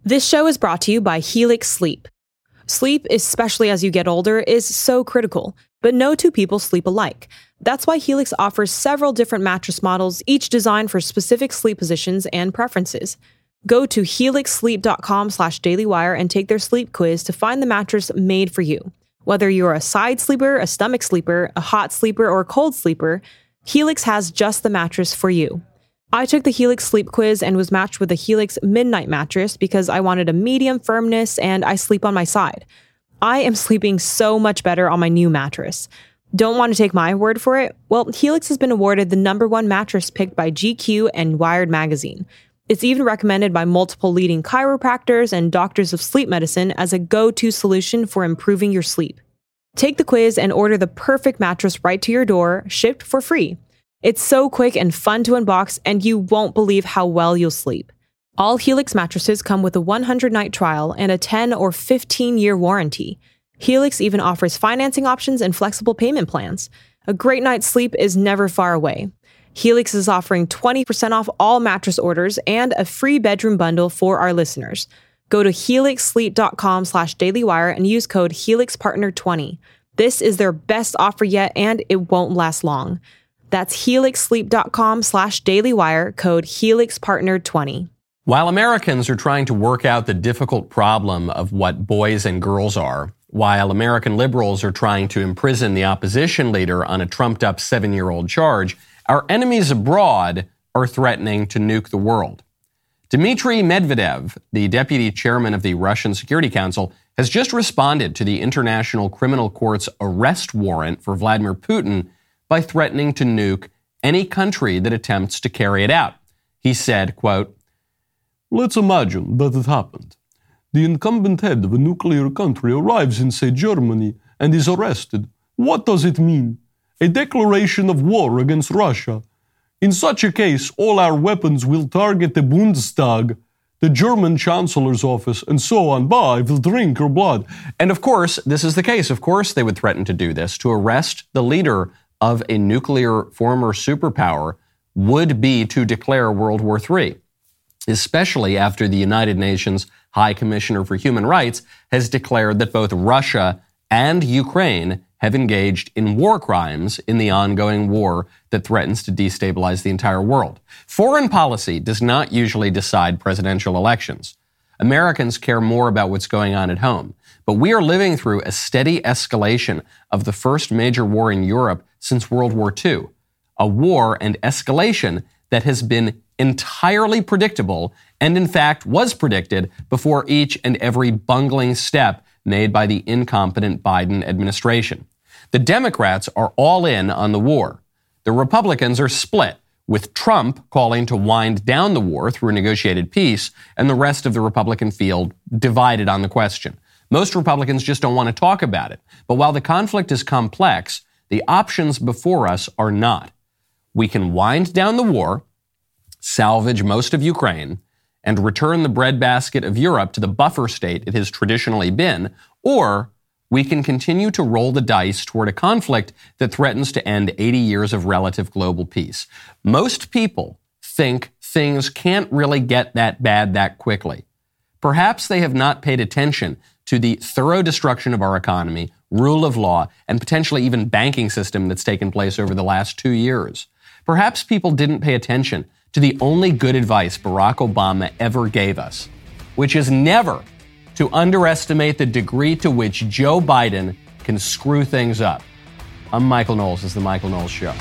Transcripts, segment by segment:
This show is brought to you by Helix Sleep. Sleep, especially as you get older, is so critical, but no two people sleep alike. That's why Helix offers several different mattress models, each designed for specific sleep positions and preferences. Go to helixsleep.com/dailywire and take their sleep quiz to find the mattress made for you. Whether you're a side sleeper, a stomach sleeper, a hot sleeper, or a cold sleeper, Helix has just the mattress for you. I took the Helix sleep quiz and was matched with the Helix Midnight mattress because I wanted a medium firmness and I sleep on my side. I am sleeping so much better on my new mattress. Don't want to take my word for it? Well, Helix has been awarded the #1 mattress picked by GQ and Wired magazine. It's even recommended by multiple leading chiropractors and doctors of sleep medicine as a go-to solution for improving your sleep. Take the quiz and order the perfect mattress right to your door, shipped for free. It's so quick and fun to unbox, and you won't believe how well you'll sleep. All Helix mattresses come with a 100-night trial and a 10 or 15-year warranty. Helix even offers financing options and flexible payment plans. A great night's sleep is never far away. Helix is offering 20% off all mattress orders and a free bedroom bundle for our listeners. Go to helixsleep.com/dailywire and use code HelixPartner20. This is their best offer yet, and it won't last long. That's helixsleep.com/dailywire, code HelixPartner20. While Americans are trying to work out the difficult problem of what boys and girls are, while American liberals are trying to imprison the opposition leader on a trumped-up 7-year-old charge, our enemies abroad are threatening to nuke the world. Dmitry Medvedev, the deputy chairman of the Russian Security Council, has just responded to the International Criminal Court's arrest warrant for Vladimir Putin by threatening to nuke any country that attempts to carry it out. He said, quote, "Let's imagine that it happened. The incumbent head of a nuclear country arrives in, say, Germany and is arrested. What does it mean? A declaration of war against Russia. In such a case, all our weapons will target the Bundestag, the German Chancellor's office, and so on. I will drink your blood." And of course, this is the case. Of course, they would threaten to do this. To arrest the leader of a nuclear former superpower would be to declare World War III, especially after the United Nations High Commissioner for Human Rights has declared that both Russia and Ukraine have engaged in war crimes in the ongoing war that threatens to destabilize the entire world. Foreign policy does not usually decide presidential elections. Americans care more about what's going on at home. But we are living through a steady escalation of the first major war in Europe since World War II, a war and escalation that has been entirely predictable and, in fact, was predicted before each and every bungling step made by the incompetent Biden administration. The Democrats are all in on the war. The Republicans are split, with Trump calling to wind down the war through a negotiated peace and the rest of the Republican field divided on the question. Most Republicans just don't want to talk about it. But while the conflict is complex, the options before us are not. We can wind down the war, salvage most of Ukraine, and return the breadbasket of Europe to the buffer state it has traditionally been, or we can continue to roll the dice toward a conflict that threatens to end 80 years of relative global peace. Most people think things can't really get that bad that quickly. Perhaps they have not paid attention to the thorough destruction of our economy, rule of law, and potentially even banking system that's taken place over the last 2 years. Perhaps people didn't pay attention to the only good advice Barack Obama ever gave us, which is never to underestimate the degree to which Joe Biden can screw things up. I'm Michael Knowles. This is The Michael Knowles Show.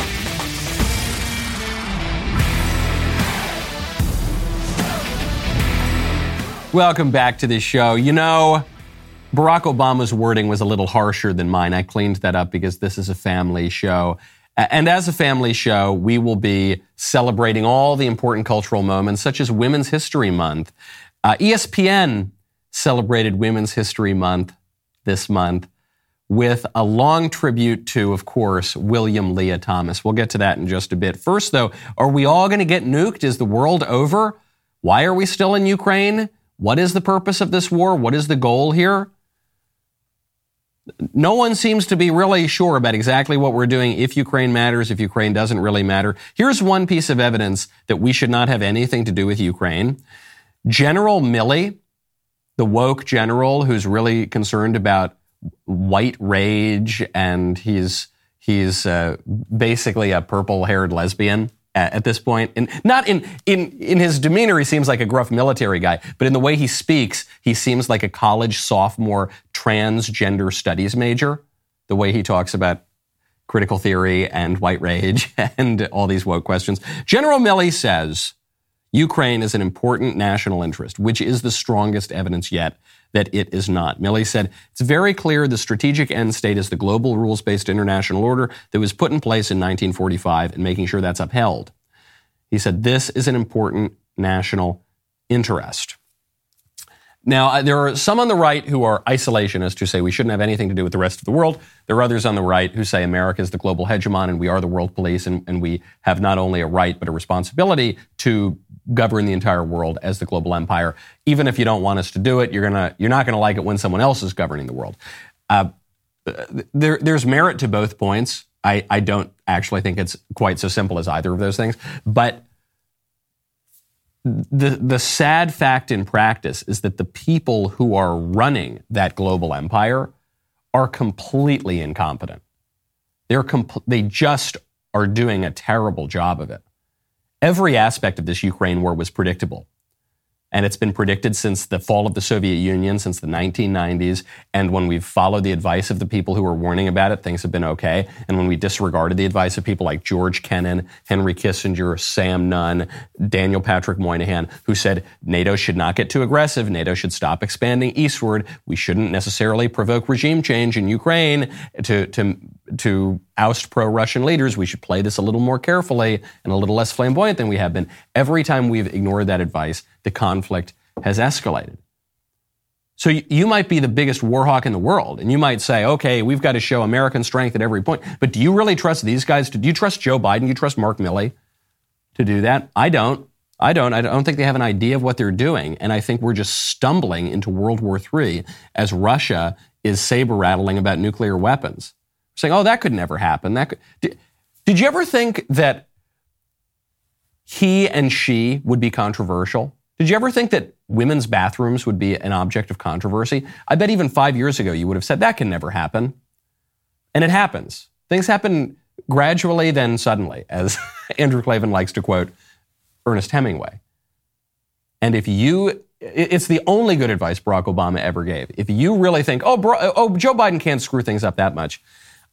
Welcome back to the show. You know, Barack Obama's wording was a little harsher than mine. I cleaned that up because this is a family show. And as a family show, we will be celebrating all the important cultural moments, such as Women's History Month. ESPN celebrated Women's History Month this month with a long tribute to, of course, William Leah Thomas. We'll get to that in just a bit. First, though, are we all going to get nuked? Is the world over? Why are we still in Ukraine? What is the purpose of this war? What is the goal here? No one seems to be really sure about exactly what we're doing, if Ukraine matters, if Ukraine doesn't really matter. Here's one piece of evidence that we should not have anything to do with Ukraine. General Milley, the woke general who's really concerned about white rage, and he's basically a purple-haired lesbian at this point. And not in his demeanor, he seems like a gruff military guy, but in the way he speaks, he seems like a college sophomore transgender studies major, the way he talks about critical theory and white rage and all these woke questions. General Milley says Ukraine is an important national interest, which is the strongest evidence yet that it is not. Milley said, it's very clear the strategic end state is the global rules-based international order that was put in place in 1945 and making sure that's upheld. He said, this is an important national interest. Now, there are some on the right who are isolationists who say we shouldn't have anything to do with the rest of the world. There are others on the right who say America is the global hegemon and we are the world police and we have not only a right but a responsibility to govern the entire world as the global empire. Even if you don't want us to do it, you're not gonna like it when someone else is governing the world. There's merit to both points. I don't actually think it's quite so simple as either of those things, but the sad fact in practice is that the people who are running that global empire are completely incompetent. They just are doing a terrible job of it. Every aspect of this Ukraine war was predictable. And it's been predicted since the fall of the Soviet Union, since the 1990s. And when we've followed the advice of the people who were warning about it, things have been okay. And when we disregarded the advice of people like George Kennan, Henry Kissinger, Sam Nunn, Daniel Patrick Moynihan, who said NATO should not get too aggressive, NATO should stop expanding eastward, we shouldn't necessarily provoke regime change in Ukraine to oust pro-Russian leaders, we should play this a little more carefully and a little less flamboyant than we have been. Every time we've ignored that advice, the conflict has escalated. So you might be the biggest war hawk in the world, and you might say, okay, we've got to show American strength at every point. But do you really trust these guys? Do you trust Joe Biden? Do you trust Mark Milley to do that? I don't think they have an idea of what they're doing. And I think we're just stumbling into World War III as Russia is saber-rattling about nuclear weapons. Saying, oh, that could never happen. Did you ever think that he and she would be controversial? Did you ever think that women's bathrooms would be an object of controversy? I bet even 5 years ago you would have said that can never happen. And it happens. Things happen gradually, then suddenly, as Andrew Klavan likes to quote Ernest Hemingway. And it's the only good advice Barack Obama ever gave. If you really think, Joe Biden can't screw things up that much,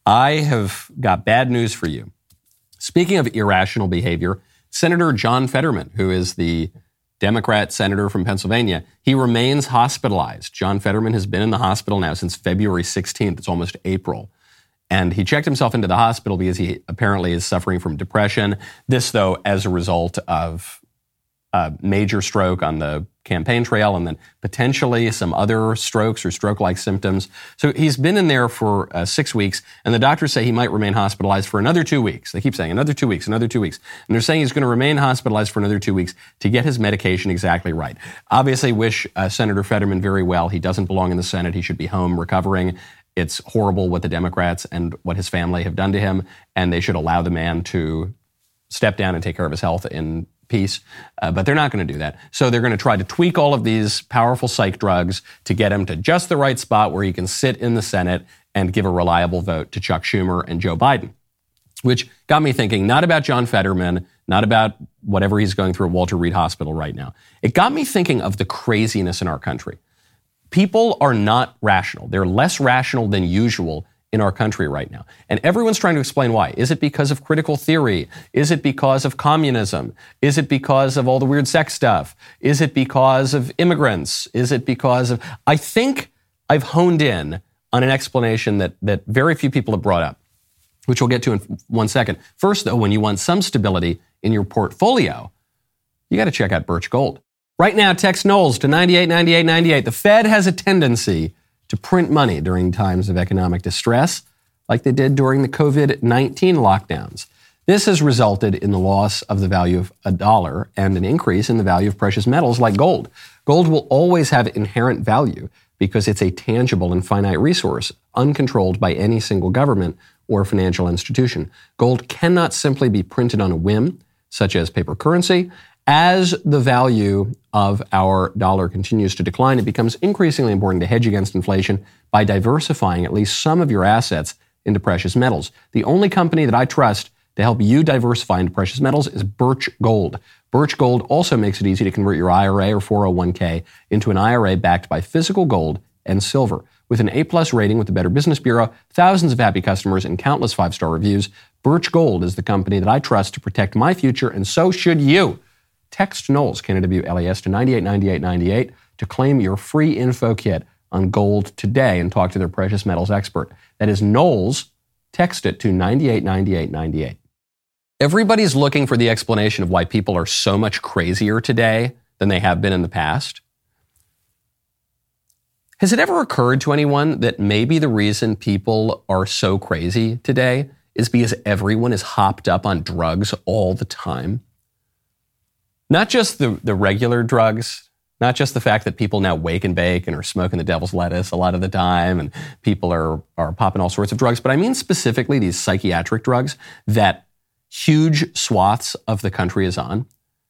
I have got bad news for you. Speaking of irrational behavior, Senator John Fetterman, who is the Democrat senator from Pennsylvania, he remains hospitalized. John Fetterman has been in the hospital now since February 16th. It's almost April. And he checked himself into the hospital because he apparently is suffering from depression. This, though, as a result of a major stroke on the campaign trail and then potentially some other strokes or stroke-like symptoms. So he's been in there for 6 weeks, and the doctors say he might remain hospitalized for another 2 weeks. They keep saying another 2 weeks, another 2 weeks. And they're saying he's going to remain hospitalized for another 2 weeks to get his medication exactly right. Obviously wish Senator Fetterman very well. He doesn't belong in the Senate. He should be home recovering. It's horrible what the Democrats and what his family have done to him, and they should allow the man to step down and take care of his health in peace, but they're not going to do that. So they're going to try to tweak all of these powerful psych drugs to get him to just the right spot where he can sit in the Senate and give a reliable vote to Chuck Schumer and Joe Biden, which got me thinking not about John Fetterman, not about whatever he's going through at Walter Reed Hospital right now. It got me thinking of the craziness in our country. People are not rational. They're less rational than usual in our country right now. And everyone's trying to explain why. Is it because of critical theory? Is it because of communism? Is it because of all the weird sex stuff? Is it because of immigrants? Is it because of... I think I've honed in on an explanation that very few people have brought up, which we'll get to in 1 second. First, though, when you want some stability in your portfolio, you got to check out Birch Gold. Right now, text Knowles to 989898. The Fed has a tendency to print money during times of economic distress, like they did during the COVID-19 lockdowns. This has resulted in the loss of the value of a dollar and an increase in the value of precious metals like gold. Gold will always have inherent value because it's a tangible and finite resource, uncontrolled by any single government or financial institution. Gold cannot simply be printed on a whim, such as paper currency, As the value of our dollar continues to decline, it becomes increasingly important to hedge against inflation by diversifying at least some of your assets into precious metals. The only company that I trust to help you diversify into precious metals is Birch Gold. Birch Gold also makes it easy to convert your IRA or 401k into an IRA backed by physical gold and silver. With an A+ rating with the Better Business Bureau, thousands of happy customers, and countless 5-star reviews, Birch Gold is the company that I trust to protect my future, and so should you. Text Knowles, KNWLES, to 989898 to claim your free info kit on gold today and talk to their precious metals expert. That is Knowles. Text it to 989898. Everybody's looking for the explanation of why people are so much crazier today than they have been in the past. Has it ever occurred to anyone that maybe the reason people are so crazy today is because everyone is hopped up on drugs all the time? Not just the regular drugs, not just the fact that people now wake and bake and are smoking the devil's lettuce a lot of the time and people are popping all sorts of drugs, but I mean specifically these psychiatric drugs that huge swaths of the country is on.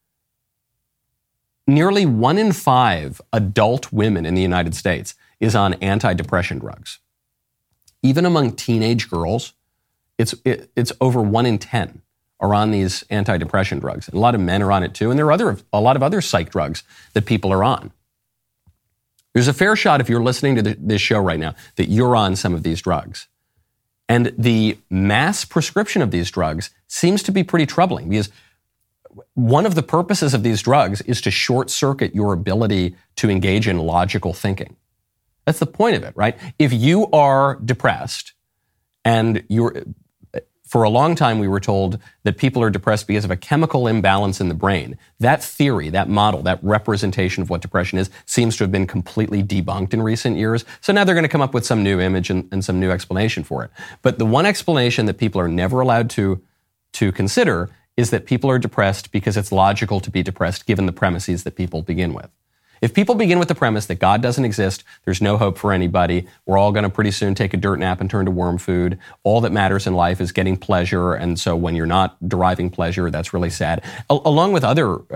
Nearly 1 in 5 adult women in the United States is on antidepressant drugs. Even among teenage girls, it's over 1 in 10 are on these antidepressant drugs. And a lot of men are on it too, and there are a lot of other psych drugs that people are on. There's a fair shot, if you're listening to this show right now, that you're on some of these drugs. And the mass prescription of these drugs seems to be pretty troubling, because one of the purposes of these drugs is to short circuit your ability to engage in logical thinking. That's the point of it, right? If you are depressed, and for a long time we were told that people are depressed because of a chemical imbalance in the brain. That theory, that model, that representation of what depression is seems to have been completely debunked in recent years. So now they're going to come up with some new image and some new explanation for it. But the one explanation that people are never allowed to consider is that people are depressed because it's logical to be depressed given the premises that people begin with. If people begin with the premise that God doesn't exist, there's no hope for anybody, we're all going to pretty soon take a dirt nap and turn to worm food, all that matters in life is getting pleasure, and so when you're not deriving pleasure, that's really sad, along with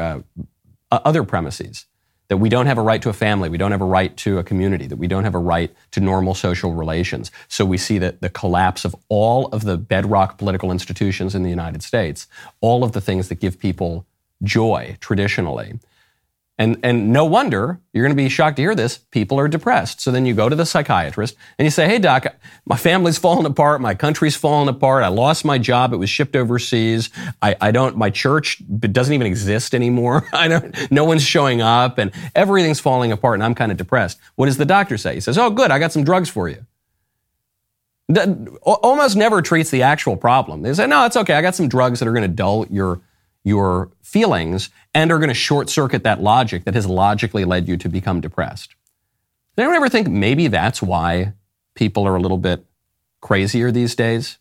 other premises, that we don't have a right to a family, we don't have a right to a community, that we don't have a right to normal social relations. So we see that the collapse of all of the bedrock political institutions in the United States, all of the things that give people joy traditionally. And no wonder, you're going to be shocked to hear this, people are depressed. So then you go to the psychiatrist and you say, hey doc, my family's falling apart, my country's falling apart, I lost my job, it was shipped overseas, my church doesn't even exist anymore, no one's showing up and everything's falling apart and I'm kind of depressed. What does the doctor say? He says, oh good, I got some drugs for you. That almost never treats the actual problem. They say, no, it's okay, I got some drugs that are going to dull your feelings and are going to short circuit that logic that has logically led you to become depressed. Does anyone ever think maybe that's why people are a little bit crazier these days?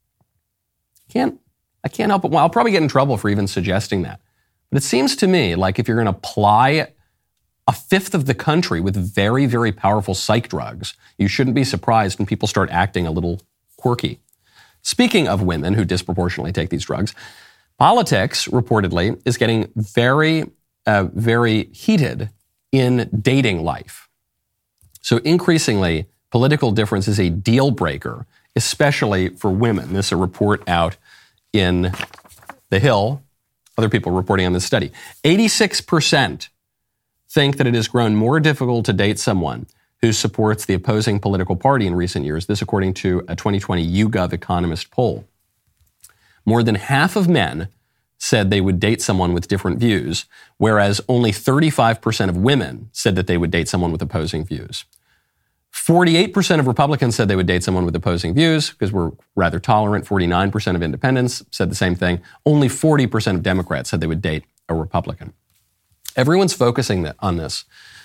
I can't help it. Well, I'll probably get in trouble for even suggesting that. But it seems to me like if you're going to apply a fifth of the country with very, very powerful psych drugs, you shouldn't be surprised when people start acting a little quirky. Speaking of women who disproportionately take these drugs, politics, reportedly, is getting very, very heated in dating life. So increasingly, political difference is a deal breaker, especially for women. This is a report out in The Hill, other people reporting on this study. 86% think that it has grown more difficult to date someone who supports the opposing political party in recent years. This according to a 2020 YouGov Economist poll. More than half of men said they would date someone with different views, whereas only 35% of women said that they would date someone with opposing views. 48% of Republicans said they would date someone with opposing views because we're rather tolerant. 49% of independents said the same thing. Only 40% of Democrats said they would date a Republican. Everyone's focusing on this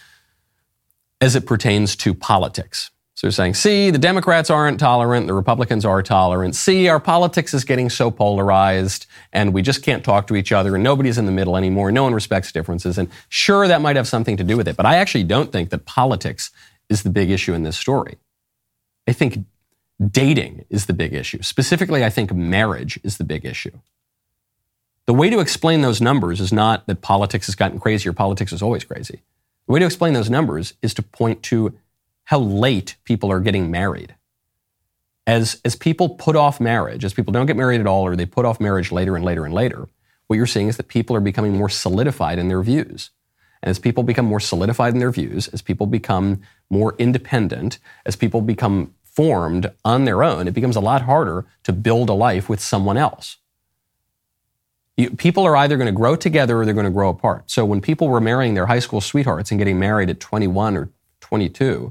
as it pertains to politics. So they're saying, see, the Democrats aren't tolerant, the Republicans are tolerant. See, our politics is getting so polarized and we just can't talk to each other and nobody's in the middle anymore. No one respects differences. And sure, that might have something to do with it. But I actually don't think that politics is the big issue in this story. I think dating is the big issue. Specifically, I think marriage is the big issue. The way to explain those numbers is not that politics has gotten crazier. Politics is always crazy. The way to explain those numbers is to point to how late people are getting married. As people put off marriage, as people don't get married at all, or they put off marriage later and later and later, what you're seeing is that people are becoming more solidified in their views. And as people become more solidified in their views, as people become more independent, as people become formed on their own, it becomes a lot harder to build a life with someone else. People are either going to grow together or they're going to grow apart. So when people were marrying their high school sweethearts and getting married at 21 or 22,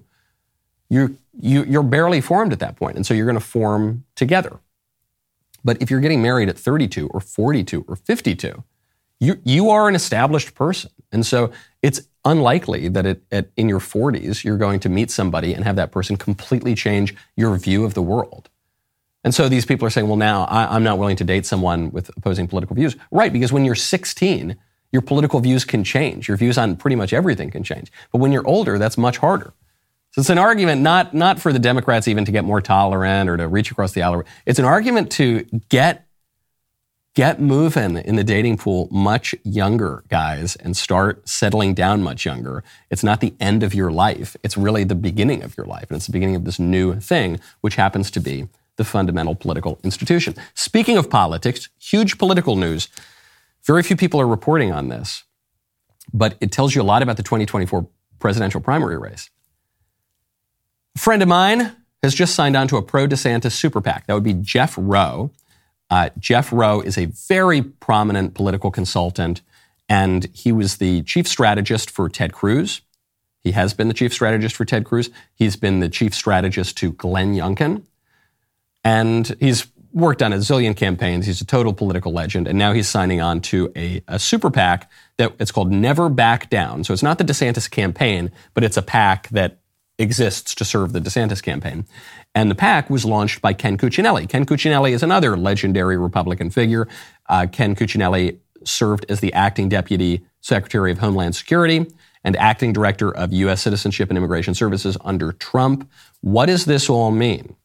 you're barely formed at that point. And so you're going to form together. But if you're getting married at 32 or 42 or 52, you are an established person. And so it's unlikely that in your 40s, you're going to meet somebody and have that person completely change your view of the world. And so these people are saying, well, now I'm not willing to date someone with opposing political views. Right, because when you're 16, your political views can change. Your views on pretty much everything can change. But when you're older, that's much harder. So it's an argument not for the Democrats even to get more tolerant or to reach across the aisle. It's an argument to get moving in the dating pool much younger, guys, and start settling down much younger. It's not the end of your life. It's really the beginning of your life. And it's the beginning of this new thing, which happens to be the fundamental political institution. Speaking of politics, huge political news. Very few people are reporting on this, but it tells you a lot about the 2024 presidential primary race. A friend of mine has just signed on to a pro-DeSantis super PAC. That would be Jeff Rowe. Jeff Rowe is a very prominent political consultant, and he was the chief strategist for Ted Cruz. He has been the chief strategist for Ted Cruz. He's been the chief strategist to Glenn Youngkin. And he's worked on a zillion campaigns. He's a total political legend. And now he's signing on to a super PAC that it's called Never Back Down. So it's not the DeSantis campaign, but it's a PAC that exists to serve the DeSantis campaign. And the PAC was launched by Ken Cuccinelli. Ken Cuccinelli is another legendary Republican figure. Ken Cuccinelli served as the acting deputy secretary of Homeland Security and acting director of U.S. Citizenship and Immigration Services under Trump. What does this all mean?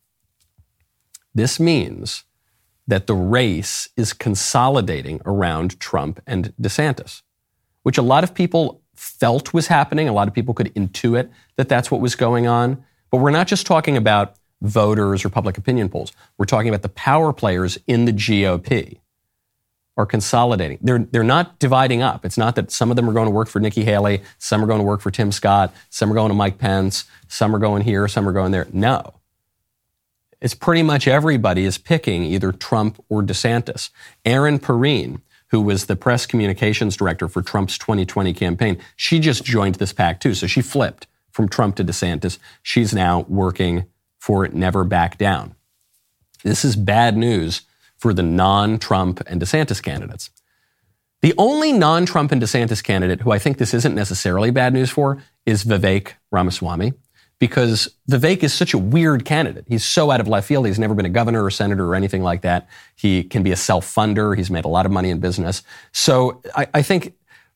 This means that the race is consolidating around Trump and DeSantis, which a lot of people felt was happening. A lot of people could intuit that that's what was going on. But we're not just talking about voters or public opinion polls. We're talking about the power players in the GOP are consolidating. They're not dividing up. It's not that some of them are going to work for Nikki Haley, some are going to work for Tim Scott, some are going to Mike Pence, some are going here, some are going there. No. It's pretty much everybody is picking either Trump or DeSantis. Erin Perrine, who was the press communications director for Trump's 2020 campaign, she just joined this PAC too. So she flipped from Trump to DeSantis. She's now working for Never Back Down. This is bad news for the non-Trump and DeSantis candidates. The only non-Trump and DeSantis candidate who I think this isn't necessarily bad news for is Vivek Ramaswamy, because Vivek is such a weird candidate. He's so out of left field. He's never been a governor or senator or anything like that. He can be a self-funder. He's made a lot of money in business. So I think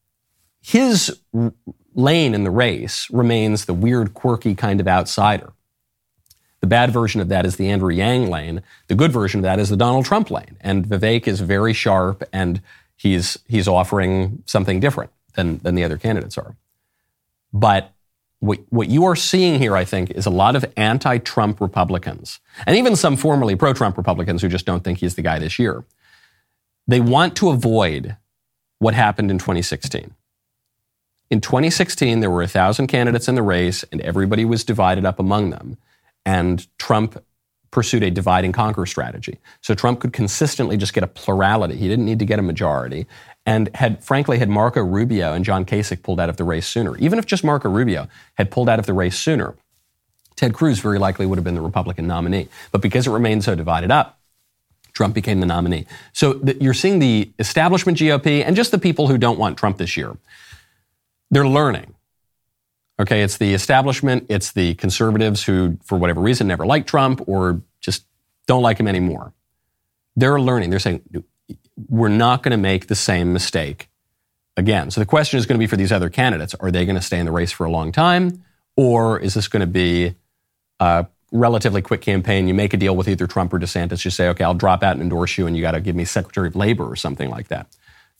his lane in the race remains the weird, quirky kind of outsider. The bad version of that is the Andrew Yang lane. The good version of that is the Donald Trump lane. And Vivek is very sharp, and he's offering something different than the other candidates are. But what you are seeing here, I think, is a lot of anti-Trump Republicans, and even some formerly pro-Trump Republicans who just don't think he's the guy this year. They want to avoid what happened in 2016. In 2016, there were 1,000 candidates in the race, and everybody was divided up among them. And Trump pursued a divide and conquer strategy. So Trump could consistently just get a plurality. He didn't need to get a majority. And had Marco Rubio and John Kasich pulled out of the race sooner, even if just Marco Rubio had pulled out of the race sooner, Ted Cruz very likely would have been the Republican nominee. But because it remained so divided up, Trump became the nominee. So you're seeing the establishment GOP and just the people who don't want Trump this year. They're learning. Okay, it's the establishment, it's the conservatives who, for whatever reason, never liked Trump or just don't like him anymore. They're learning. They're saying, we're not going to make the same mistake again. So the question is going to be for these other candidates, are they going to stay in the race for a long time? Or is this going to be a relatively quick campaign? You make a deal with either Trump or DeSantis. You say, okay, I'll drop out and endorse you, and you got to give me Secretary of Labor or something like that.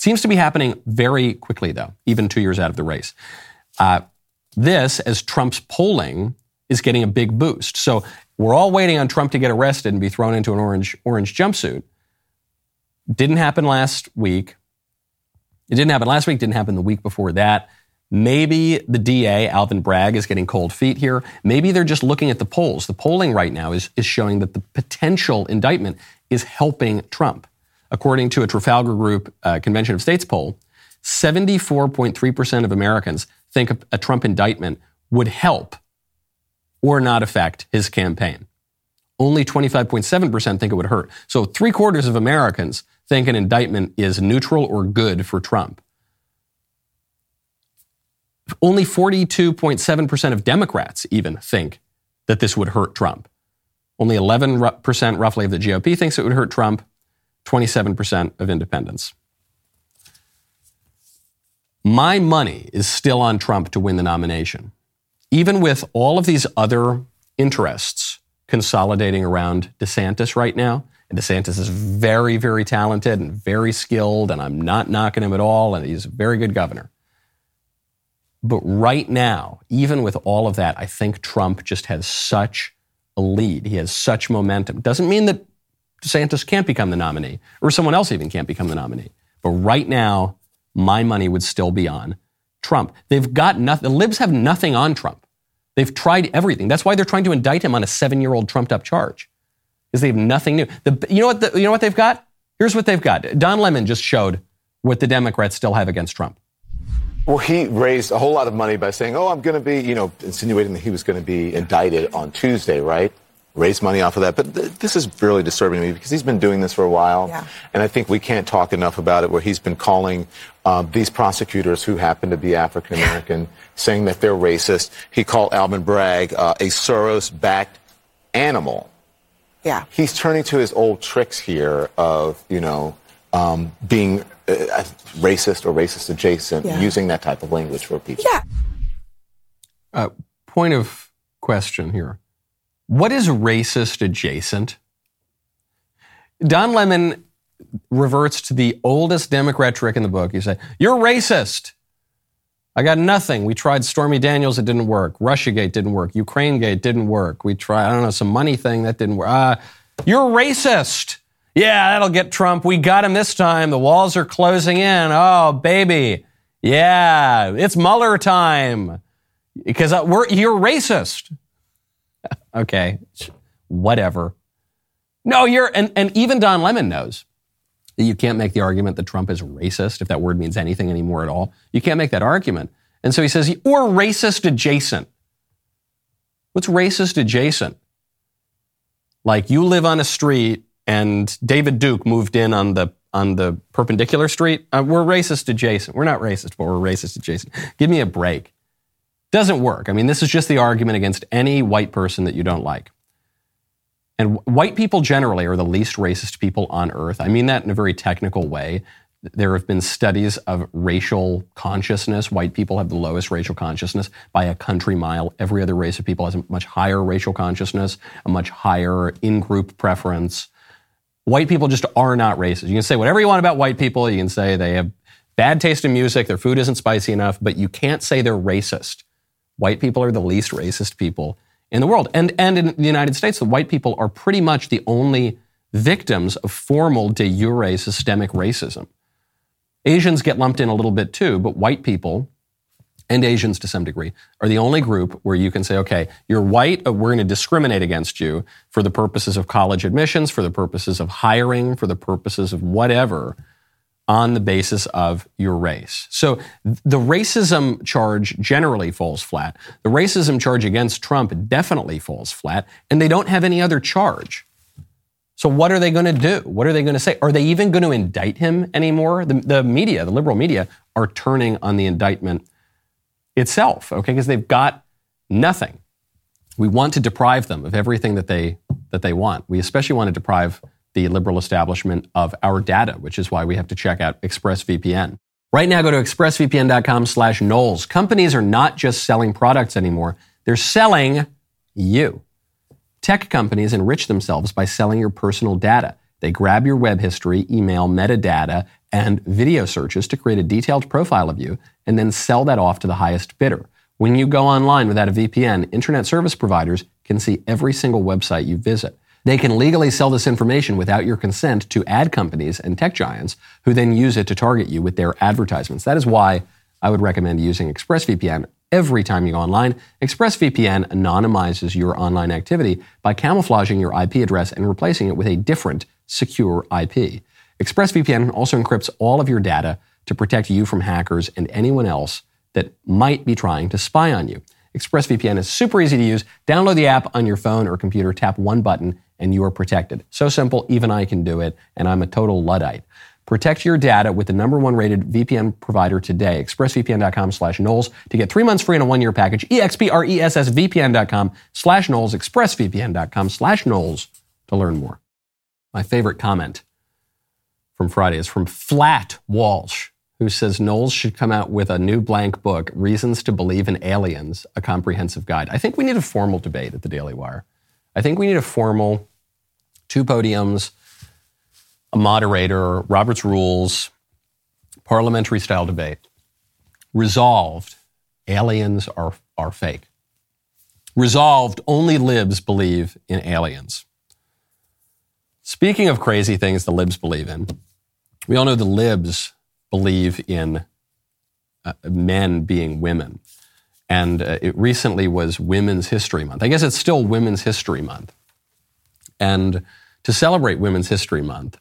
Seems to be happening very quickly, though, even 2 years out of the race. This, as Trump's polling, is getting a big boost. So we're all waiting on Trump to get arrested and be thrown into an orange jumpsuit. Didn't happen last week. It didn't happen last week, didn't happen the week before that. Maybe the DA, Alvin Bragg, is getting cold feet here. Maybe they're just looking at the polls. The polling right now is showing that the potential indictment is helping Trump. According to a Trafalgar Group Convention of States poll, 74.3% of Americans think a Trump indictment would help or not affect his campaign. Only 25.7% think it would hurt. So 3/4 of Americans think an indictment is neutral or good for Trump. Only 42.7% of Democrats even think that this would hurt Trump. Only 11% roughly of the GOP thinks it would hurt Trump, 27% of independents. My money is still on Trump to win the nomination. Even with all of these other interests consolidating around DeSantis right now, and DeSantis is very, very talented and very skilled, and I'm not knocking him at all, and he's a very good governor. But right now, even with all of that, I think Trump just has such a lead. He has such momentum. Doesn't mean that DeSantis can't become the nominee, or someone else even can't become the nominee. But right now, my money would still be on Trump. They've got nothing. The libs have nothing on Trump. They've tried everything. That's why they're trying to indict him on a 7-year-old trumped-up charge, because they have nothing new. You know what they've got? Here's what they've got. Don Lemon just showed what the Democrats still have against Trump. Well, he raised a whole lot of money by saying, I'm going to be, insinuating that he was going to be indicted on Tuesday, right? Raised money off of that. But this is really disturbing to me because he's been doing this for a while. Yeah. And I think we can't talk enough about it, where he's been calling these prosecutors who happen to be African-American, saying that they're racist. He called Alvin Bragg a Soros-backed animal. Yeah. He's turning to his old tricks here of, being racist or racist adjacent, using that type of language for people. Yeah. Point of question here. What is racist adjacent? Don Lemon reverts to the oldest Democrat trick in the book. You say, you're racist. I got nothing. We tried Stormy Daniels. It didn't work. Russiagate didn't work. Ukrainegate didn't work. We tried, some money thing that didn't work. You're racist. Yeah, that'll get Trump. We got him this time. The walls are closing in. Oh, baby. Yeah, it's Mueller time. Because you're racist. Okay, whatever. No, and even Don Lemon knows that you can't make the argument that Trump is racist, if that word means anything anymore at all. You can't make that argument. And so he says, or racist adjacent. What's racist adjacent? Like you live on a street and David Duke moved in on the perpendicular street. We're racist adjacent. We're not racist, but we're racist adjacent. Give me a break. Doesn't work. I mean, this is just the argument against any white person that you don't like. And white people generally are the least racist people on earth. I mean that in a very technical way. There have been studies of racial consciousness. White people have the lowest racial consciousness by a country mile. Every other race of people has a much higher racial consciousness, a much higher in-group preference. White people just are not racist. You can say whatever you want about white people. You can say they have bad taste in music, their food isn't spicy enough, but you can't say they're racist. White people are the least racist people in the world. And in the United States, the white people are pretty much the only victims of formal de jure systemic racism. Asians get lumped in a little bit too, but white people, and Asians to some degree, are the only group where you can say, okay, you're white, we're going to discriminate against you for the purposes of college admissions, for the purposes of hiring, for the purposes of whatever, on the basis of your race. So the racism charge generally falls flat. The racism charge against Trump definitely falls flat, and they don't have any other charge. So what are they going to do? What are they going to say? Are they even going to indict him anymore? The media, the liberal media, are turning on the indictment itself, okay, because they've got nothing. We want to deprive them of everything that they want. We especially want to deprive the liberal establishment of our data, which is why we have to check out ExpressVPN. Right now, go to expressvpn.com/Knowles. Companies are not just selling products anymore. They're selling you. Tech companies enrich themselves by selling your personal data. They grab your web history, email, metadata, and video searches to create a detailed profile of you and then sell that off to the highest bidder. When you go online without a VPN, internet service providers can see every single website you visit. They can legally sell this information without your consent to ad companies and tech giants who then use it to target you with their advertisements. That is why I would recommend using ExpressVPN every time you go online. ExpressVPN anonymizes your online activity by camouflaging your IP address and replacing it with a different secure IP. ExpressVPN also encrypts all of your data to protect you from hackers and anyone else that might be trying to spy on you. ExpressVPN is super easy to use. Download the app on your phone or computer, tap one button, and you are protected. So simple, even I can do it, and I'm a total Luddite. Protect your data with the #1 rated VPN provider today. ExpressVPN.com/Knowles to get 3 months free and a 1-year package. ExpressVPN.com/Knowles. ExpressVPN.com/Knowles to learn more. My favorite comment from Friday is from Flat Walsh, who says Knowles should come out with a new blank book, Reasons to Believe in Aliens, a comprehensive guide. I think we need a formal debate at the Daily Wire. I think we need a formal 2 podiums, a moderator, Robert's Rules, parliamentary style debate. Resolved, aliens are fake. Resolved, only libs believe in aliens. Speaking of crazy things the libs believe in, we all know the libs believe in men being women. And it recently was Women's History Month. I guess it's still Women's History Month. And to celebrate Women's History Month,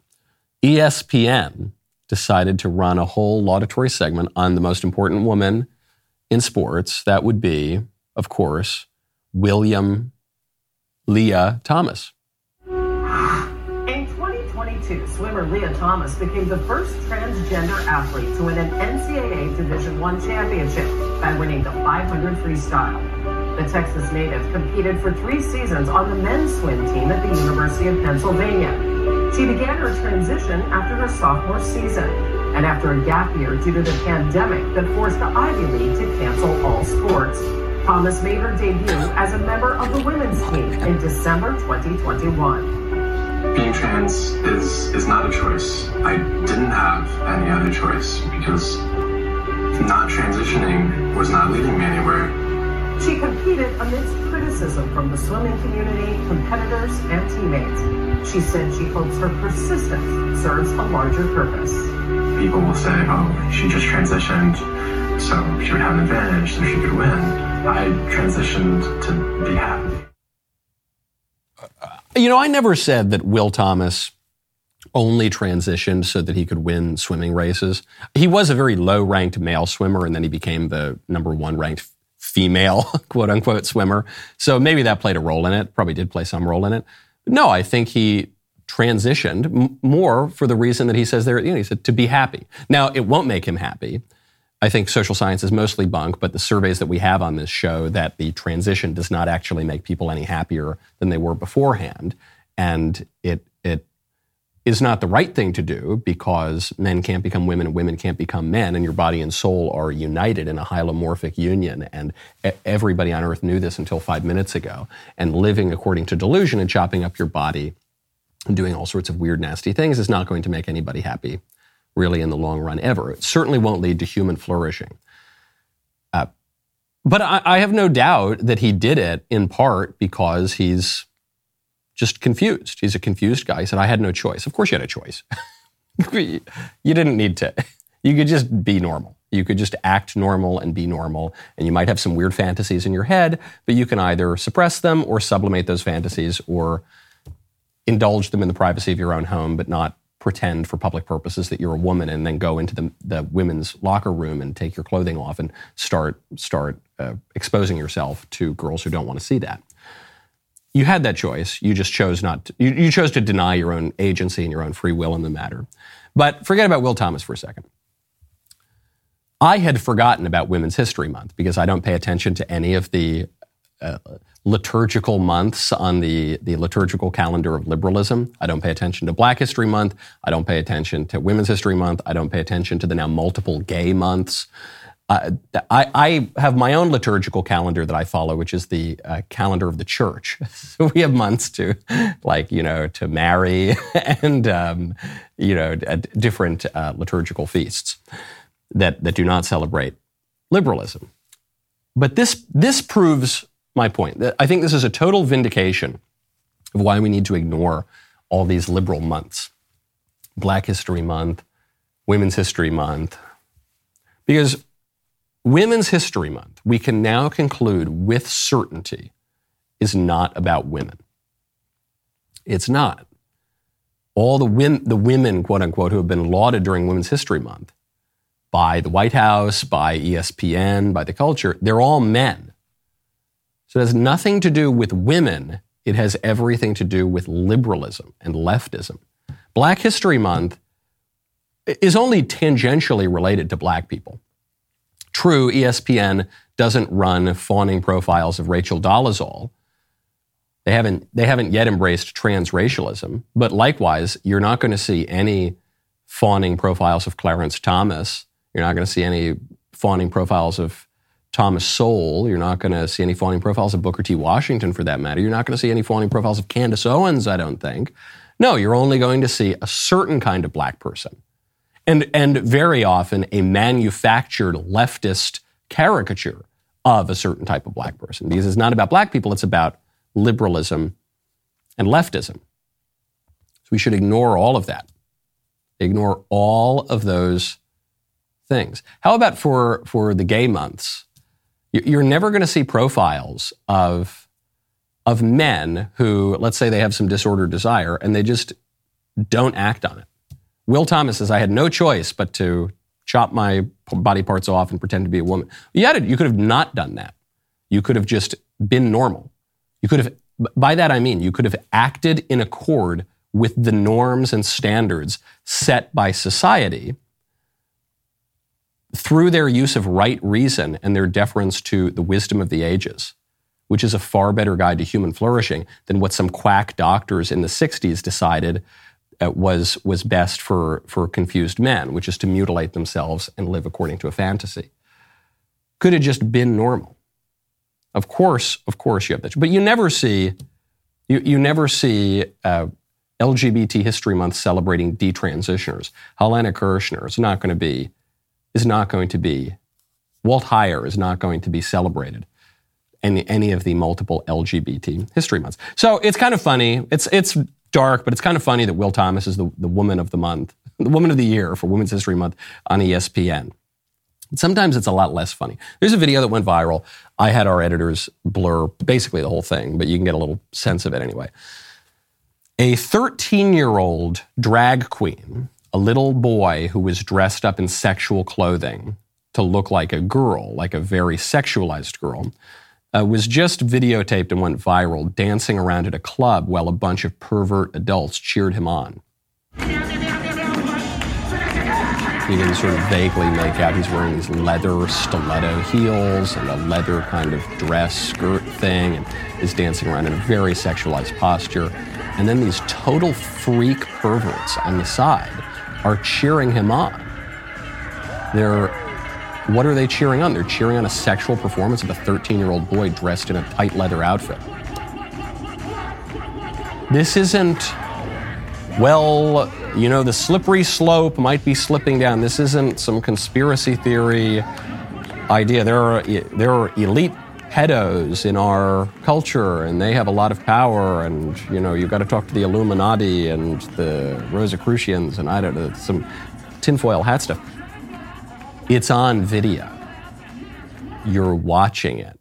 ESPN decided to run a whole laudatory segment on the most important woman in sports. That would be, of course, William Lia Thomas. In 2022, swimmer Lia Thomas became the first transgender athlete to win an NCAA Division I championship by winning the 500 freestyle. The Texas native competed for 3 seasons on the men's swim team at the University of Pennsylvania. She began her transition after her sophomore season and after a gap year due to the pandemic that forced the Ivy League to cancel all sports. Thomas made her debut as a member of the women's team in December 2021. Being trans is not a choice. I didn't have any other choice because not transitioning was not leading me anywhere. She competed amidst criticism from the swimming community, competitors, and teammates. She said she hopes her persistence serves a larger purpose. People will say, oh, she just transitioned, so she would have an advantage, so she could win. I transitioned to be happy. You know, I never said that Will Thomas only transitioned so that he could win swimming races. He was a very low-ranked male swimmer, and then he became the #1 ranked female, quote-unquote, swimmer. So maybe that played a role in it, probably did play some role in it. But no, I think he transitioned more for the reason that he says there, he said to be happy. Now, it won't make him happy. I think social science is mostly bunk, but the surveys that we have on this show that the transition does not actually make people any happier than they were beforehand. And it is not the right thing to do because men can't become women and women can't become men, and your body and soul are united in a hylomorphic union. And everybody on earth knew this until 5 minutes ago. And living according to delusion and chopping up your body and doing all sorts of weird, nasty things is not going to make anybody happy, really, in the long run, ever. It certainly won't lead to human flourishing. But I have no doubt that he did it in part because he's just confused. He's a confused guy. He said, I had no choice. Of course you had a choice. You didn't need to. You could just be normal. You could just act normal and be normal. And you might have some weird fantasies in your head, but you can either suppress them or sublimate those fantasies or indulge them in the privacy of your own home, but not pretend for public purposes that you're a woman and then go into the women's locker room and take your clothing off and start exposing yourself to girls who don't want to see that. You had that choice. You just chose not to. You chose to deny your own agency and your own free will in the matter. But forget about Will Thomas for a second. I had forgotten about Women's History Month because I don't pay attention to any of the liturgical months on the liturgical calendar of liberalism. I don't pay attention to Black History Month. I don't pay attention to Women's History Month. I don't pay attention to the now multiple gay months. I have my own liturgical calendar that I follow, which is the calendar of the church. So we have months to, to marry and, different liturgical feasts that do not celebrate liberalism. But this proves my point. I think this is a total vindication of why we need to ignore all these liberal months. Black History Month, Women's History Month. Because Women's History Month, we can now conclude with certainty, is not about women. It's not. All the women, quote unquote, who have been lauded during Women's History Month by the White House, by ESPN, by the culture, they're all men. So it has nothing to do with women. It has everything to do with liberalism and leftism. Black History Month is only tangentially related to black people. True, ESPN doesn't run fawning profiles of Rachel Dolezal. They haven't yet embraced transracialism, but likewise, you're not going to see any fawning profiles of Clarence Thomas. You're not going to see any fawning profiles of Thomas Sowell. You're not going to see any fawning profiles of Booker T. Washington, for that matter. You're not going to see any fawning profiles of Candace Owens, I don't think. No, you're only going to see a certain kind of black person. And very often a manufactured leftist caricature of a certain type of black person. Because it's not about black people, it's about liberalism and leftism. So we should ignore all of that. Ignore all of those things. How about for the gay months? You're never going to see profiles of men who, let's say they have some disordered desire and they just don't act on it. Will Thomas says, I had no choice but to chop my body parts off and pretend to be a woman. You could have not done that. You could have just been normal. You could have, by that I mean, you could have acted in accord with the norms and standards set by society through their use of right reason and their deference to the wisdom of the ages, which is a far better guide to human flourishing than what some quack doctors in the 60s decided was best for confused men, which is to mutilate themselves and live according to a fantasy. Could have just been normal. Of course you have that. But you never see LGBT History Month celebrating detransitioners. Helena Kirchner is not going to be, Walt Heyer is not going to be celebrated in any of the multiple LGBT History Months. So it's kind of funny. It's dark, but it's kind of funny that Will Thomas is the woman of the month, the woman of the year for Women's History Month on ESPN. Sometimes it's a lot less funny. There's a video that went viral. I had our editors blur basically the whole thing, but you can get a little sense of it anyway. A 13-year-old drag queen, a little boy who was dressed up in sexual clothing to look like a girl, like a very sexualized girl, was just videotaped and went viral dancing around at a club while a bunch of pervert adults cheered him on. You can sort of vaguely make out he's wearing these leather stiletto heels and a leather kind of dress skirt thing and is dancing around in a very sexualized posture. And then these total freak perverts on the side are cheering him on. What are they cheering on? They're cheering on a sexual performance of a 13-year-old boy dressed in a tight leather outfit. This isn't, the slippery slope might be slipping down. This isn't some conspiracy theory idea. There are elite pedos in our culture, and they have a lot of power, and, you've got to talk to the Illuminati and the Rosicrucians and I don't know, some tinfoil hat stuff. It's on video. You're watching it.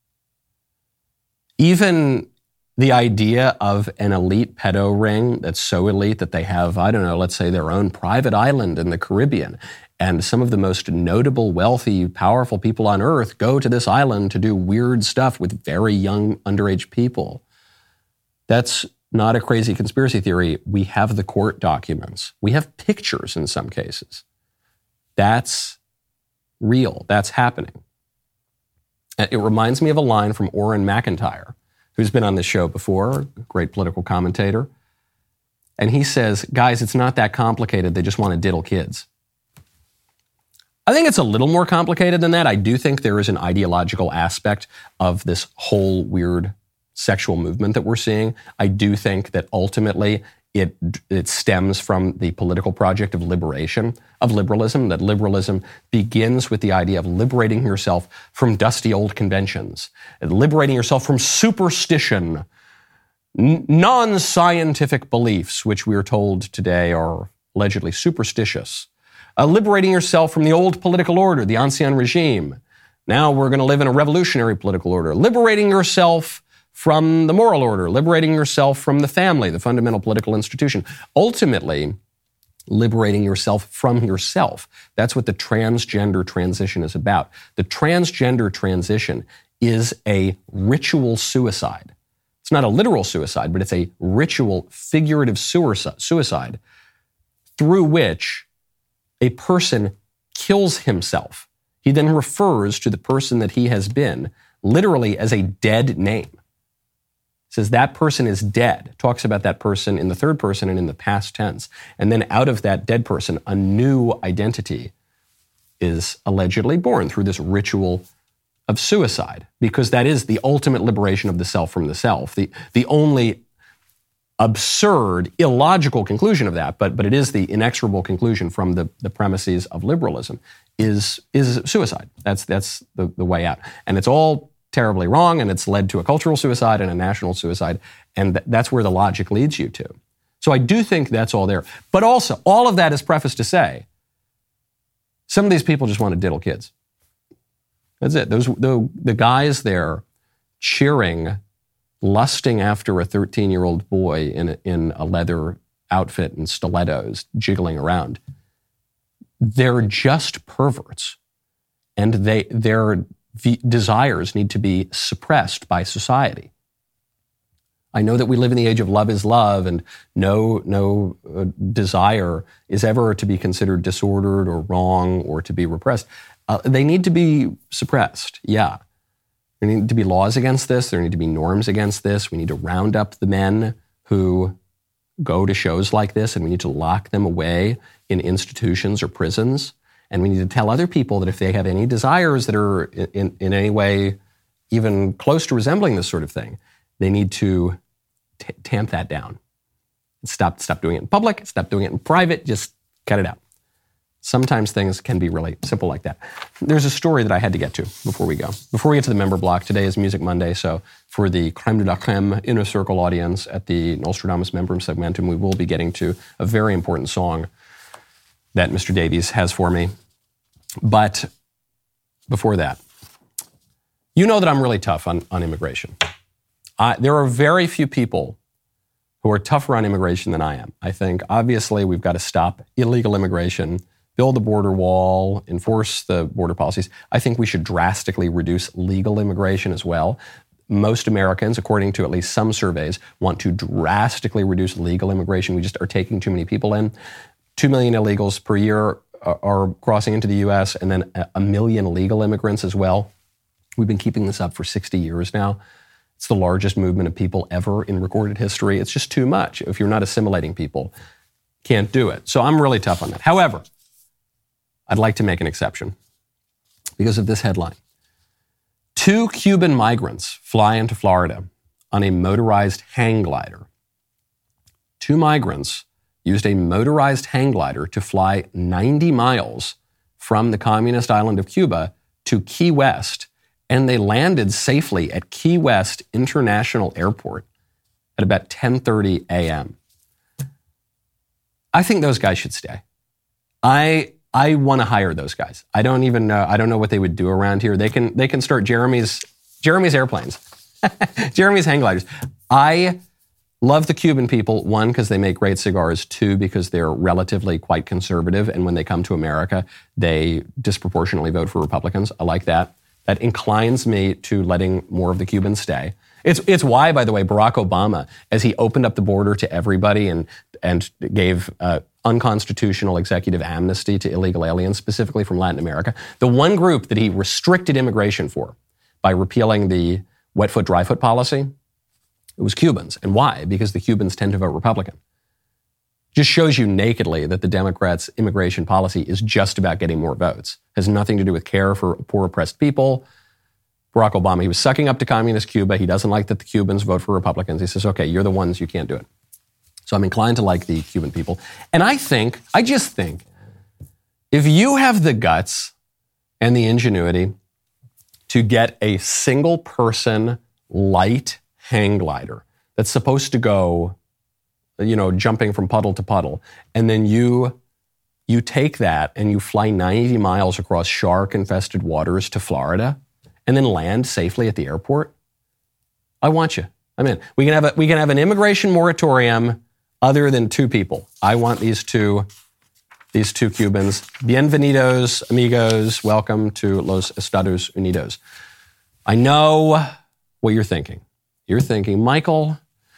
Even the idea of an elite pedo ring that's so elite that they have, let's say their own private island in the Caribbean, and some of the most notable, wealthy, powerful people on earth go to this island to do weird stuff with very young, underage people. That's not a crazy conspiracy theory. We have the court documents. We have pictures in some cases. That's real. That's happening. It reminds me of a line from Orrin McIntyre, who's been on this show before, a great political commentator. And he says, guys, it's not that complicated. They just want to diddle kids. I think it's a little more complicated than that. I do think there is an ideological aspect of this whole weird sexual movement that we're seeing. I do think that ultimately it stems from the political project of liberation, of liberalism, that liberalism begins with the idea of liberating yourself from dusty old conventions, and liberating yourself from superstition, non-scientific beliefs, which we are told today are allegedly superstitious. Liberating yourself from the old political order, the ancien regime. Now we're going to live in a revolutionary political order. Liberating yourself from the moral order. Liberating yourself from the family, the fundamental political institution. Ultimately, liberating yourself from yourself. That's what the transgender transition is about. The transgender transition is a ritual suicide. It's not a literal suicide, but it's a ritual, figurative suicide through which a person kills himself. He then refers to the person that he has been literally as a dead name. Says that person is dead, talks about that person in the third person and in the past tense. And then out of that dead person, a new identity is allegedly born through this ritual of suicide, because that is the ultimate liberation of the self from the self. The only absurd, illogical conclusion of that, but it is the inexorable conclusion from the premises of liberalism, is suicide. That's the way out. And it's all terribly wrong, and it's led to a cultural suicide and a national suicide, and that's where the logic leads you to. So I do think that's all there. But also, all of that is prefaced to say, some of these people just want to diddle kids. That's it. The guys there cheering, lusting after a 13-year-old boy in a leather outfit and stilettos, jiggling around. They're just perverts, and their desires need to be suppressed by society. I know that we live in the age of love is love, and no desire is ever to be considered disordered or wrong or to be repressed. They need to be suppressed, yeah. There need to be laws against this. There need to be norms against this. We need to round up the men who go to shows like this, and we need to lock them away in institutions or prisons. And we need to tell other people that if they have any desires that are in any way even close to resembling this sort of thing, they need to tamp that down. Stop doing it in public, stop doing it in private, just cut it out. Sometimes things can be really simple like that. There's a story that I had to get to before we go. Before we get to the member block, today is Music Monday, so for the creme de la creme inner circle audience at the Nostradamus Membrum Segmentum, we will be getting to a very important song that Mr. Davies has for me. But before that, you know that I'm really tough on immigration. There are very few people who are tougher on immigration than I am. I think, obviously, we've got to stop illegal immigration, build the border wall, enforce the border policies. I think we should drastically reduce legal immigration as well. Most Americans, according to at least some surveys, want to drastically reduce legal immigration. We just are taking too many people in. 2 million illegals per year are crossing into the U.S., and then 1 million legal immigrants as well. We've been keeping this up for 60 years now. It's the largest movement of people ever in recorded history. It's just too much. If you're not assimilating people, can't do it. So I'm really tough on that. However, I'd like to make an exception because of this headline. 2 Cuban migrants fly into Florida on a motorized hang glider. 2 migrants used a motorized hang glider to fly 90 miles from the communist island of Cuba to Key West, and they landed safely at Key West International Airport at about 10:30 a.m. I think those guys should stay. I want to hire those guys. I don't even know. I don't know what they would do around here. They can start Jeremy's airplanes, Jeremy's hang gliders. I love the Cuban people, 1, because they make great cigars, 2, because they're relatively quite conservative, and when they come to America, they disproportionately vote for Republicans. I like that. That inclines me to letting more of the Cubans stay. It's why, by the way, Barack Obama, as he opened up the border to everybody and gave unconstitutional executive amnesty to illegal aliens, specifically from Latin America, the one group that he restricted immigration for by repealing the wet foot, dry foot policy, it was Cubans. And why? Because the Cubans tend to vote Republican. Just shows you nakedly that the Democrats' immigration policy is just about getting more votes. Has nothing to do with care for poor, oppressed people. Barack Obama, he was sucking up to communist Cuba. He doesn't like that the Cubans vote for Republicans. He says, okay, you're the ones, you can't do it. So I'm inclined to like the Cuban people. And I just think, if you have the guts and the ingenuity to get a single person light hang glider that's supposed to go, jumping from puddle to puddle, and then you take that and you fly 90 miles across shark-infested waters to Florida and then land safely at the airport, I want you. I'm in. We can have an immigration moratorium other than two people. I want these two Cubans. Bienvenidos, amigos. Welcome to Los Estados Unidos. I know what you're thinking. You're thinking, Michael,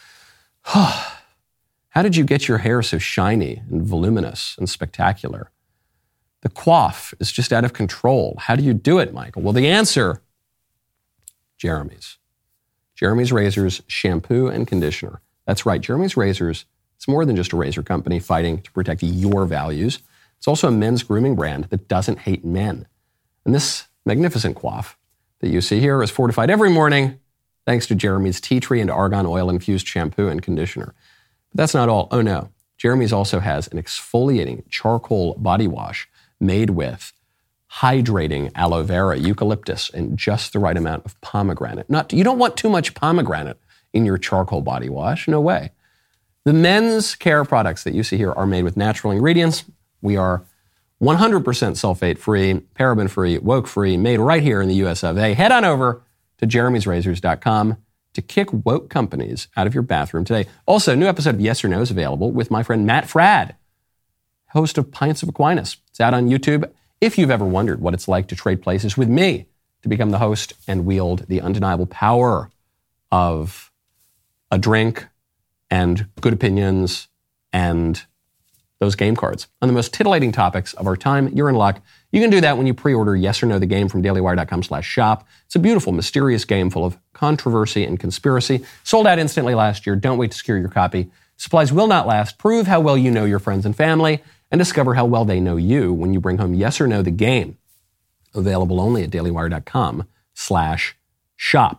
how did you get your hair so shiny and voluminous and spectacular? The coif is just out of control. How do you do it, Michael? Well, the answer, Jeremy's. Jeremy's Razors shampoo and conditioner. That's right, Jeremy's Razors, it's more than just a razor company fighting to protect your values. It's also a men's grooming brand that doesn't hate men. And this magnificent coif that you see here is fortified every morning thanks to Jeremy's tea tree and argan oil-infused shampoo and conditioner. But that's not all. Oh no. Jeremy's also has an exfoliating charcoal body wash made with hydrating aloe vera, eucalyptus, and just the right amount of pomegranate. You don't want too much pomegranate in your charcoal body wash. No way. The men's care products that you see here are made with natural ingredients. We are 100% sulfate-free, paraben-free, woke-free, made right here in the US of A. Head on over to jeremysrazors.com to kick woke companies out of your bathroom today. Also, a new episode of Yes or No is available with my friend Matt Fradd, host of Pints of Aquinas. It's out on YouTube. If you've ever wondered what it's like to trade places with me to become the host and wield the undeniable power of a drink and good opinions and those game cards on the most titillating topics of our time, you're in luck. You can do that when you pre-order Yes or No the Game from dailywire.com/shop. It's a beautiful, mysterious game full of controversy and conspiracy. Sold out instantly last year. Don't wait to secure your copy. Supplies will not last. Prove how well you know your friends and family and discover how well they know you when you bring home Yes or No the Game. Available only at dailywire.com/shop.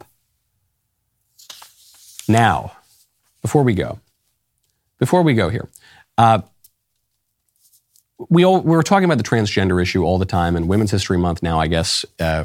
Now, before we go here, we were talking about the transgender issue all the time, and Women's History Month now, I guess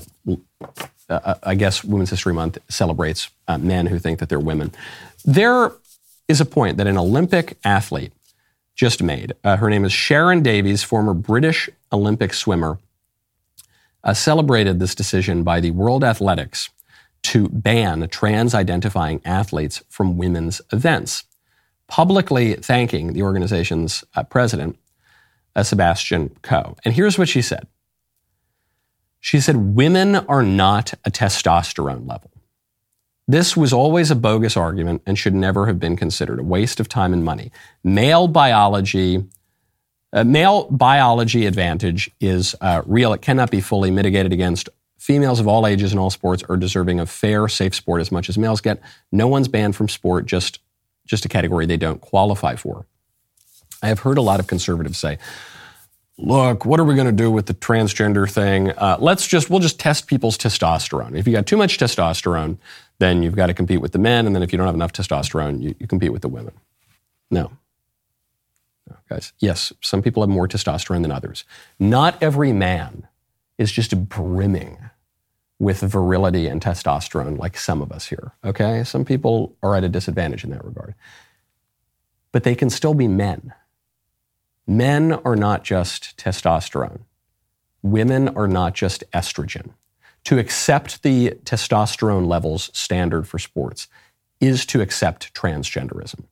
Women's History Month celebrates men who think that they're women. There is a point that an Olympic athlete just made. Her name is Sharon Davies, former British Olympic swimmer, celebrated this decision by the World Athletics to ban trans-identifying athletes from women's events, publicly thanking the organization's president, Sebastian Coe. And here's what she said. She said, women are not a testosterone level. This was always a bogus argument and should never have been considered, a waste of time and money. Male biology advantage is real. It cannot be fully mitigated against. Females of all ages and all sports are deserving of fair, safe sport as much as males get. No one's banned from sport, just a category they don't qualify for. I have heard a lot of conservatives say, look, what are we going to do with the transgender thing? We'll just test people's testosterone. If you got too much testosterone, then you've got to compete with the men. And then if you don't have enough testosterone, you compete with the women. No, guys. Yes, some people have more testosterone than others. Not every man is just brimming with virility and testosterone like some of us here, okay? Some people are at a disadvantage in that regard. But they can still be men. Men are not just testosterone. Women are not just estrogen. To accept the testosterone levels standard for sports is to accept transgenderism,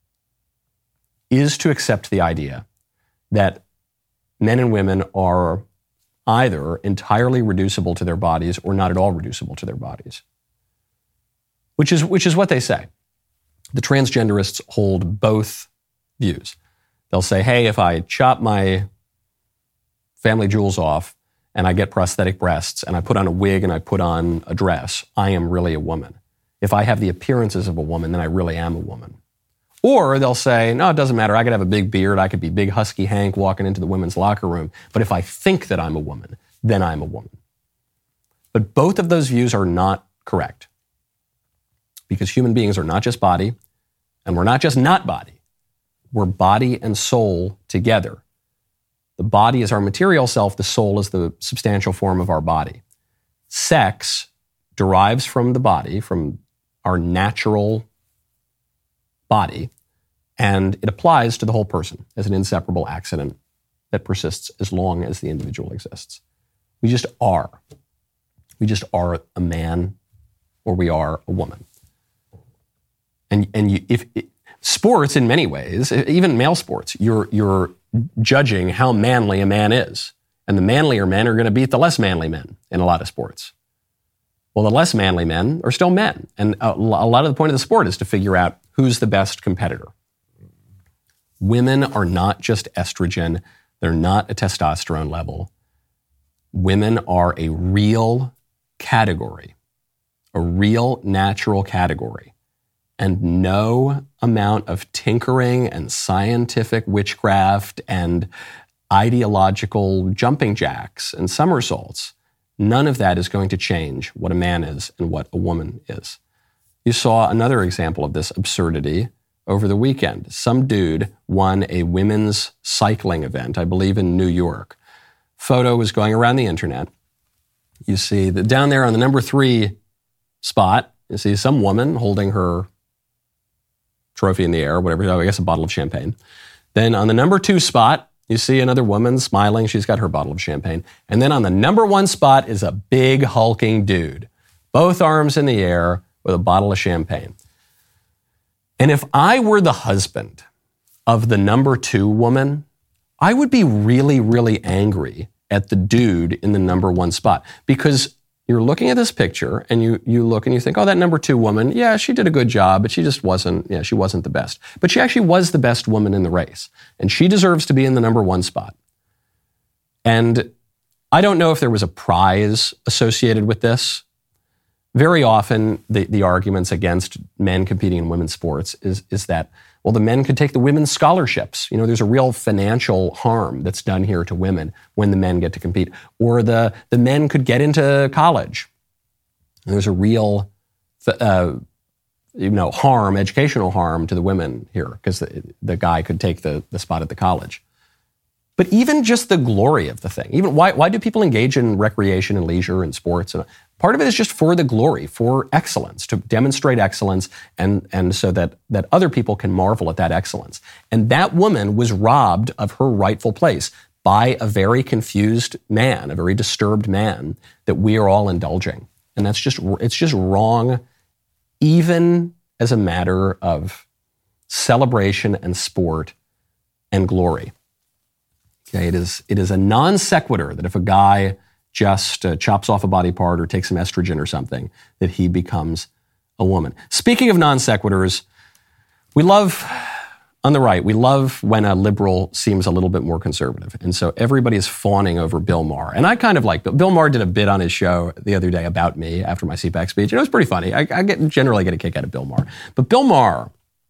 is to accept the idea that men and women are either entirely reducible to their bodies or not at all reducible to their bodies, which is what they say. The transgenderists hold both views. They'll say, hey, if I chop my family jewels off and I get prosthetic breasts and I put on a wig and I put on a dress, I am really a woman. If I have the appearances of a woman, then I really am a woman. Or they'll say, no, it doesn't matter. I could have a big beard. I could be big husky Hank walking into the women's locker room. But if I think that I'm a woman, then I'm a woman. But both of those views are not correct. Because human beings are not just body, and we're not just not body. We're body and soul together. The body is our material self. The soul is the substantial form of our body. Sex derives from the body, from our natural body, and it applies to the whole person as an inseparable accident that persists as long as the individual exists. We just are. We just are a man or we are a woman. Sports, in many ways, even male sports, you're judging how manly a man is. And the manlier men are going to beat the less manly men in a lot of sports. Well, the less manly men are still men. And a lot of the point of the sport is to figure out who's the best competitor. Women are not just estrogen. They're not a testosterone level. Women are a real category, a real natural category. And no amount of tinkering and scientific witchcraft and ideological jumping jacks and somersaults, none of that is going to change what a man is and what a woman is. You saw another example of this absurdity over the weekend. Some dude won a women's cycling event, I believe in New York. Photo was going around the internet. You see that down there on the number 3 spot, you see some woman holding her trophy in the air, whatever, I guess a bottle of champagne. Then on the number 2 spot, you see another woman smiling. She's got her bottle of champagne. And then on the number 1 spot is a big hulking dude, both arms in the air with a bottle of champagne. And if I were the husband of the number 2 woman, I would be really, really angry at the dude in the number 1 spot, because you're looking at this picture and you look and you think, oh, that number 2 woman, yeah, she did a good job, but she just wasn't the best. But she actually was the best woman in the race. And she deserves to be in the number 1 spot. And I don't know if there was a prize associated with this. Very often the arguments against men competing in women's sports is that, well, the men could take the women's scholarships. You know, there's a real financial harm that's done here to women when the men get to compete. Or the men could get into college. And there's a real, harm, educational harm to the women here, because the guy could take the spot at the college. But even just the glory of the thing, even why do people engage in recreation and leisure and sports? And part of it is just for the glory, for excellence, to demonstrate excellence, and so that other people can marvel at that excellence. And that woman was robbed of her rightful place by a very confused man, a very disturbed man that we are all indulging. And it's just wrong, even as a matter of celebration and sport and glory. Okay, it is a non sequitur that if a guy just chops off a body part or takes some estrogen or something, that he becomes a woman. Speaking of non sequiturs, we love, on the right, we love when a liberal seems a little bit more conservative. And so everybody is fawning over Bill Maher. And I kind of like Bill Maher did a bit on his show the other day about me after my CPAC speech. And it was pretty funny. I generally get a kick out of Bill Maher. But Bill Maher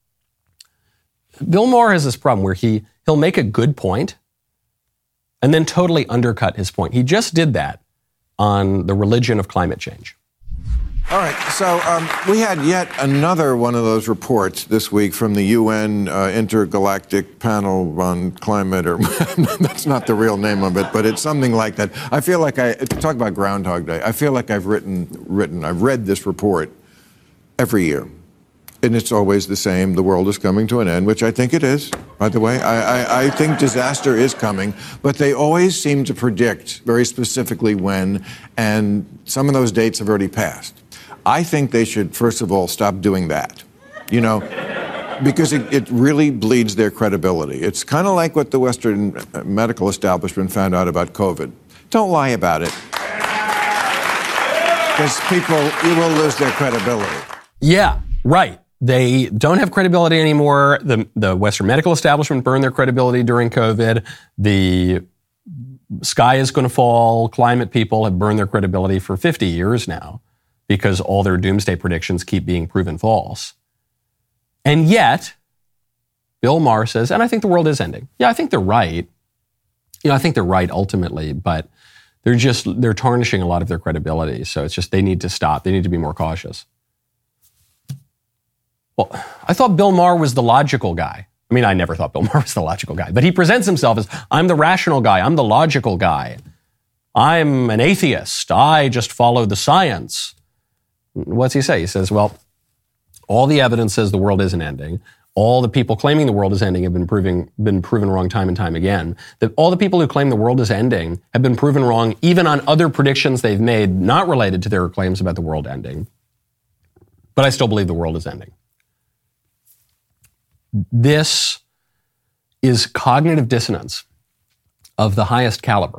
has this problem where he'll make a good point and then totally undercut his point. He just did that on the religion of climate change. All right, so we had yet another one of those reports this week from the UN Intergalactic Panel on Climate, or that's not the real name of it, but it's something like that. I feel like talk about Groundhog Day. I feel like I've read this report every year. And it's always the same. The world is coming to an end, which I think it is, by the way. I think disaster is coming. But they always seem to predict very specifically when, and some of those dates have already passed. I think they should, first of all, stop doing that, because it really bleeds their credibility. It's kind of like what the Western medical establishment found out about COVID. Don't lie about it, because you will lose their credibility. Yeah, right. They don't have credibility anymore. The Western medical establishment burned their credibility during COVID. The sky is going to fall. Climate people have burned their credibility for 50 years now because all their doomsday predictions keep being proven false. And yet, Bill Maher says, and I think the world is ending. Yeah, I think they're right. I think they're right ultimately, but they're tarnishing a lot of their credibility. So it's just, they need to stop. They need to be more cautious. Well, I thought Bill Maher was the logical guy. I mean, I never thought Bill Maher was the logical guy, but he presents himself as, I'm the rational guy. I'm the logical guy. I'm an atheist. I just follow the science. What's he say? He says, well, all the evidence says the world isn't ending. All the people claiming the world is ending have been proven wrong time and time again. That all the people who claim the world is ending have been proven wrong even on other predictions they've made not related to their claims about the world ending. But I still believe the world is ending. This is cognitive dissonance of the highest caliber.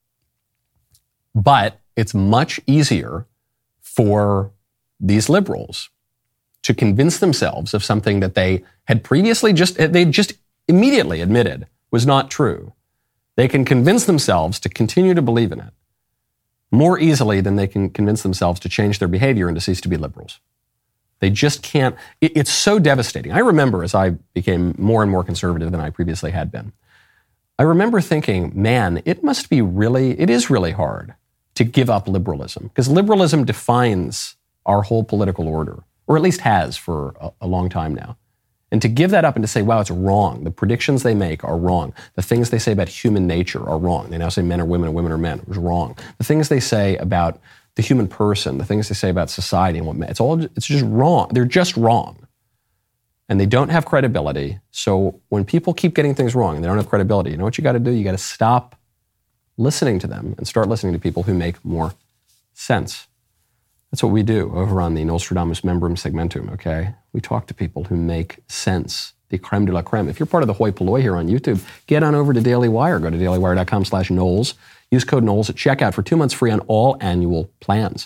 But it's much easier for these liberals to convince themselves of something that they had previously they just immediately admitted was not true. They can convince themselves to continue to believe in it more easily than they can convince themselves to change their behavior and to cease to be liberals. They just can't. It's so devastating. I remember as I became more and more conservative than I previously had been, I remember thinking, man, it is really hard to give up liberalism, because liberalism defines our whole political order, or at least has for a long time now. And to give that up and to say, wow, it's wrong. The predictions they make are wrong. The things they say about human nature are wrong. They now say men are women and women are men. It was wrong. The things they say about the human person, the things they say about society and it's just wrong. They're just wrong. And they don't have credibility. So when people keep getting things wrong and they don't have credibility, you know what you got to do? You got to stop listening to them and start listening to people who make more sense. That's what we do over on the Nostradamus Membrum Segmentum, okay? We talk to people who make sense, the creme de la creme. If you're part of the hoi polloi here on YouTube, get on over to Daily Wire. Go to dailywire.com/Knowles. Use code Knowles at checkout for 2 months free on all annual plans.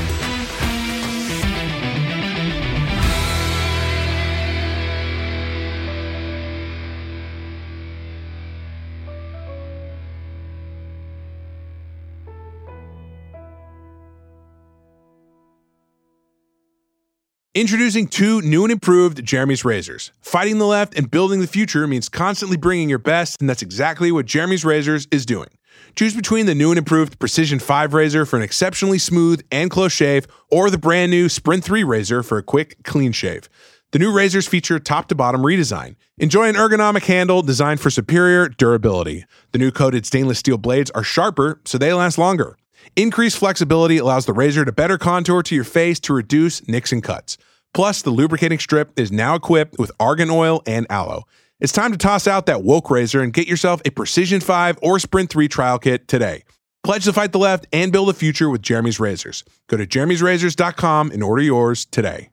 Introducing two new and improved Jeremy's Razors. Fighting the left and building the future means constantly bringing your best, and that's exactly what Jeremy's Razors is doing. Choose between the new and improved Precision 5 razor for an exceptionally smooth and close shave, or the brand new Sprint 3 razor for a quick, clean shave. The new razors feature top-to-bottom redesign. Enjoy an ergonomic handle designed for superior durability. The new coated stainless steel blades are sharper, so they last longer. Increased flexibility allows the razor to better contour to your face to reduce nicks and cuts. Plus, the lubricating strip is now equipped with argan oil and aloe. It's time to toss out that woke razor and get yourself a Precision 5 or Sprint 3 trial kit today. Pledge to fight the left and build a future with Jeremy's Razors. Go to jeremy'srazors.com and order yours today.